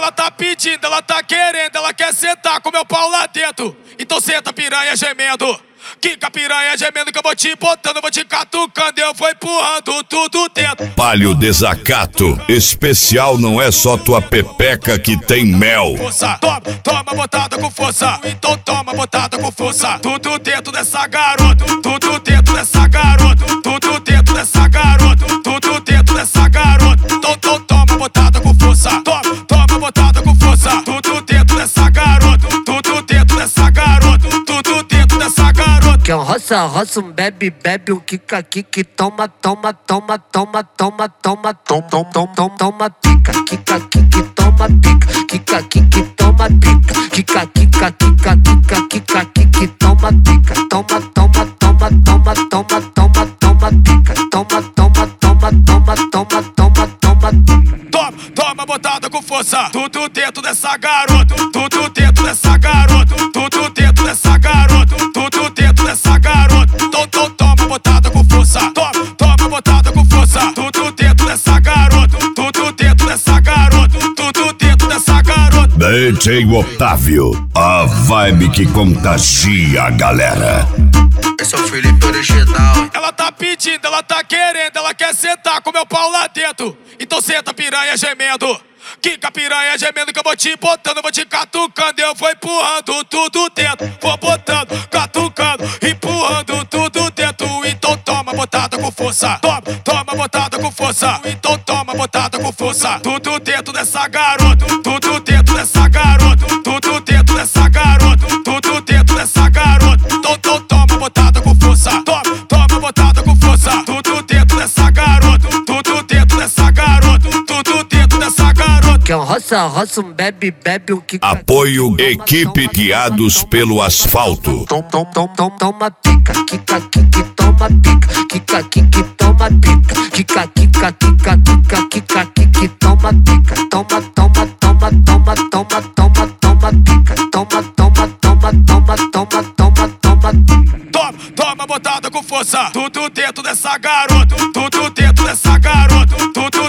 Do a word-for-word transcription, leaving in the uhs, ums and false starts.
Ela tá pedindo, ela tá querendo, ela quer sentar com meu pau lá dentro. Então senta piranha gemendo, quica piranha gemendo que eu vou te botando, eu vou te catucando e eu vou empurrando tudo dentro. Palio Desacato, especial não é só tua pepeca que tem mel. Força, toma, toma botada com força. Então toma botada com força. Tudo dentro dessa garota, tudo dentro dessa garota, tudo dentro dessa garota, tudo dentro dessa garota. Então, então toma botada com força. Toma, toma botada com força. Tudo dentro dessa garota, tudo dentro dessa garota, tudo dentro dessa garota. Que um roça, roça, um bebe, bebe, um kika, kiki, toma, toma, toma, toma, toma, toma, tom, tom, tom, tom, toma, pica, kika, kiki, toma, pica, kika, kiki, toma, pica, kika, kika, kika, kika, kika, kiki, toma, pica, toma, toma, toma, toma, toma, toma, toma, pica, toma, toma, toma, toma, toma, toma, toma, toma, toma botada com força. Tudo dentro dessa garota, tudo dentro dessa garota, tudo dentro dessa garota, tudo dentro dessa garota. Então, então toma botada com força. Toma, toma botada com força. Tudo dentro dessa garota, tudo dentro dessa garota, tudo dentro dessa garota. D J Otávio, a vibe que contagia a galera. Esse é o Felipe original. Ela tá pedindo, ela tá querendo, ela quer sentar com meu pau lá dentro. Então senta piranha gemendo, quica piranha gemendo que eu vou te botando, eu vou te catucando e eu vou empurrando tudo dentro. Vou botando, catucando, empurrando tudo dentro. Então toma botada com força. Toma, toma botada com força. Então toma botada com força. Tudo dentro dessa garota, tudo dentro dessa garota, tudo dentro dessa garota, tudo dentro dessa garota. Então, então toma botada com força. Toma, toma botada com força. Tudo dentro dessa garota, tudo dentro dessa garota, tudo dentro dessa garota. que um roça, roça, um bebe, bebe, um kika. Apoio equipe guiados pelo asfalto. Tom, tom, tom, tom, toma pica, kika, kiki, toma pica, kika, kiki, toma pica, kika, kika, kika, kika, kika, kiki, toma pica, toma, toma, toma, toma, toma, toma, toma pica, toma, toma, toma, toma, toma, toma, toma. Toma, toma botada com força. Tudo dentro dessa garota, tudo dentro dessa garota, tudo